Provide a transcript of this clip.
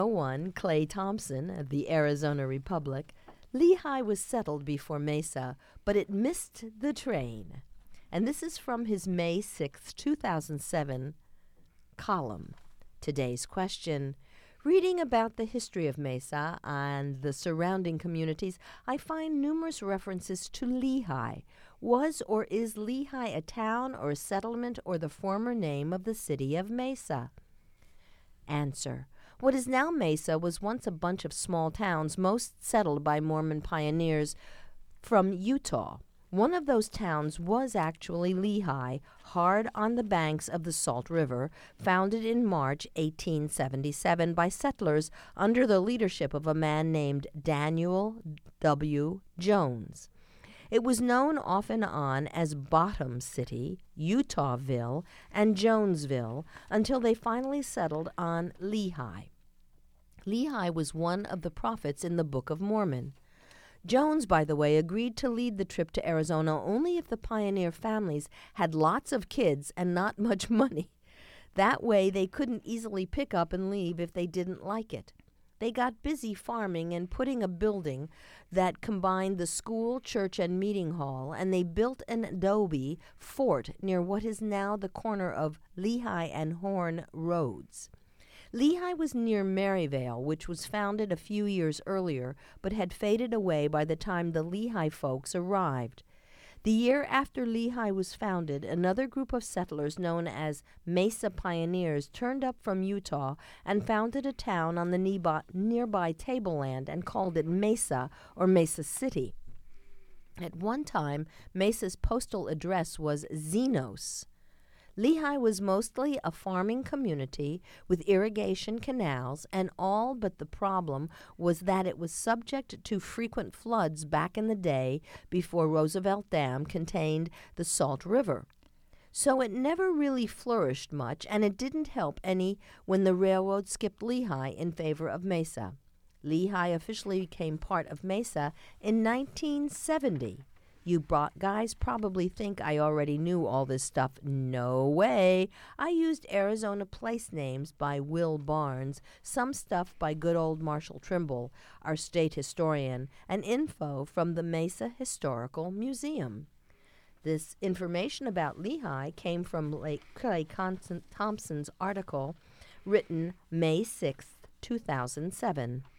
1, Clay Thompson of the Arizona Republic, Lehi was settled before Mesa, but it missed the train. And this is from his May 6, 2007 column. Today's question: reading about the history of Mesa and the surrounding communities, I find numerous references to Lehi. Was or is Lehi a town or a settlement or the former name of the city of Mesa? Answer: what is now Mesa was once a bunch of small towns, most settled by Mormon pioneers from Utah. One of those towns was actually Lehi, hard on the banks of the Salt River, founded in March 1877 by settlers under the leadership of a man named Daniel W. Jones. It was known off and on as Bottom City, Utahville, and Jonesville until they finally settled on Lehi. Lehi was one of the prophets in the Book of Mormon. Jones, by the way, agreed to lead the trip to Arizona only if the pioneer families had lots of kids and not much money. That way they couldn't easily pick up and leave if they didn't like it. They got busy farming and putting a building that combined the school, church, and meeting hall, and they built an adobe fort near what is now the corner of Lehi and Horn Roads. Lehi was near Maryvale, which was founded a few years earlier, but had faded away by the time the Lehi folks arrived. The year after Lehi was founded, another group of settlers known as Mesa Pioneers turned up from Utah and founded a town on the nearby tableland and called it Mesa or Mesa City. At one time, Mesa's postal address was Xenos. Lehi was mostly a farming community with irrigation canals, and all but the problem was that it was subject to frequent floods back in the day before Roosevelt Dam contained the Salt River. So it never really flourished much, and it didn't help any when the railroad skipped Lehi in favor of Mesa. Lehi officially became part of Mesa in 1970. You guys probably think I already knew all this stuff. No way. I used Arizona place names by Will Barnes, some stuff by good old Marshall Trimble, our state historian, and info from the Mesa Historical Museum. This information about Lehi came from Clay Thompson's article written May 6, 2007.